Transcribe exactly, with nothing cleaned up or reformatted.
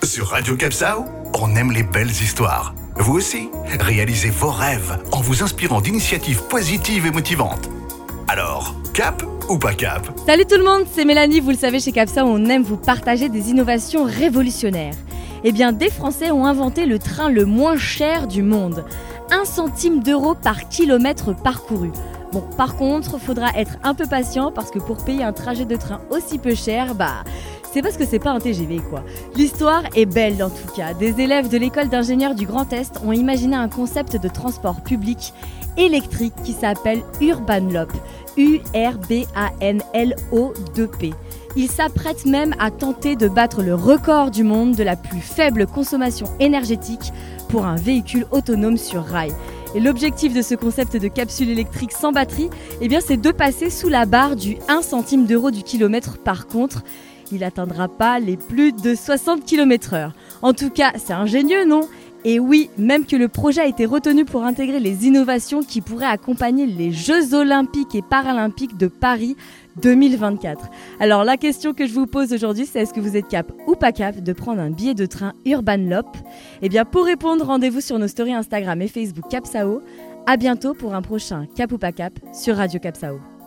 Sur Radio Capsao, on aime les belles histoires. Vous aussi, réalisez vos rêves en vous inspirant d'initiatives positives et motivantes. Alors, cap ou pas cap? Salut tout le monde, c'est Mélanie, vous le savez chez Capsao, on aime vous partager des innovations révolutionnaires. Eh bien, des Français ont inventé le train le moins cher du monde. Un centime d'euro par kilomètre parcouru. Bon, par contre, faudra être un peu patient parce que pour payer un trajet de train aussi peu cher, bah... c'est parce que c'est pas un T G V quoi. L'histoire est belle en tout cas. Des élèves de l'école d'ingénieurs du Grand Est ont imaginé un concept de transport public électrique qui s'appelle Urbanlop. U R B A N L O deux P. Ils s'apprêtent même à tenter de battre le record du monde de la plus faible consommation énergétique pour un véhicule autonome sur rail. Et l'objectif de ce concept de capsule électrique sans batterie, eh bien, c'est de passer sous la barre du un centime d'euro du kilomètre. Par contre, il n'atteindra pas les plus de soixante kilomètres heure. En tout cas, c'est ingénieux, non ? Et oui, même que le projet a été retenu pour intégrer les innovations qui pourraient accompagner les Jeux Olympiques et Paralympiques de Paris deux mille vingt-quatre. Alors la question que je vous pose aujourd'hui, c'est est-ce que vous êtes cap ou pas cap de prendre un billet de train Urbanlop ? Eh bien pour répondre, rendez-vous sur nos stories Instagram et Facebook Capsao. À bientôt pour un prochain Cap ou pas cap sur Radio Capsao.